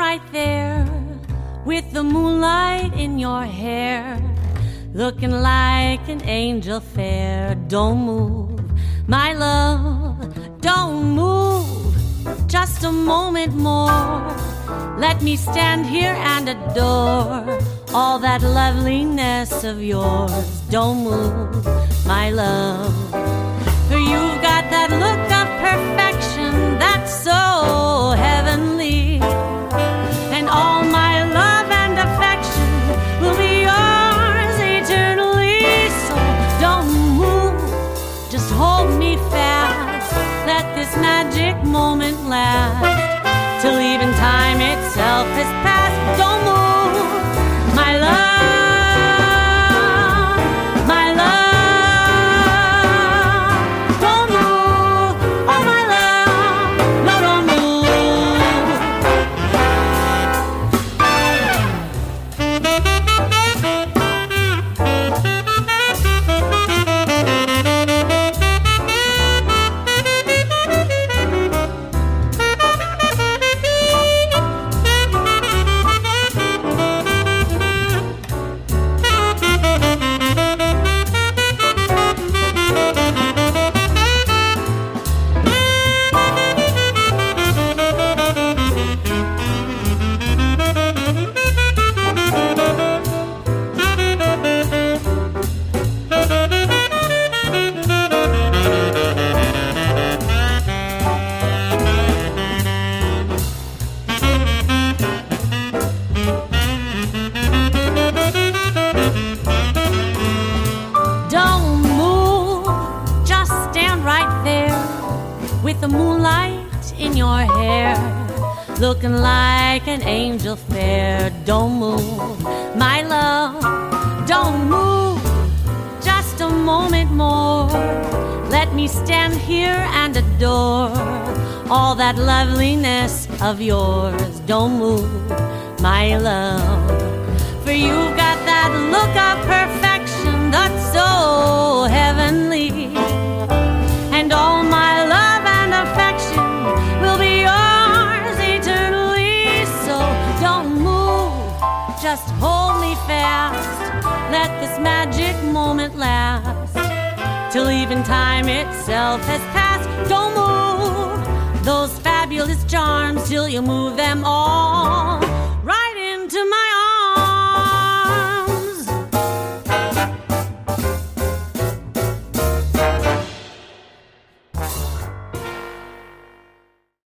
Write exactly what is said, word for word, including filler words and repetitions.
right there with the moonlight in your hair, looking like an angel fair. Don't move, my love, don't move. Just a moment more. Let me stand here and adore all that loveliness of yours. Don't move, my love, for you've got that look of perfection that's so heavenly, and all my love and affection will be yours eternally. So don't move, just hold me fast. Let this magic moment last till even time itself has passed. Don't move, my love. With the moonlight in your hair, looking like an angel fair. Don't move, my love, don't move. Just a moment more. Let me stand here and adore all that loveliness of yours. Don't move, my love, for you've got that look of perfection that's so heavenly, and all my love affection will be yours eternally. So don't move, just hold me fast. Let this magic moment last till even time itself has passed. Don't move those fabulous charms till you move them all.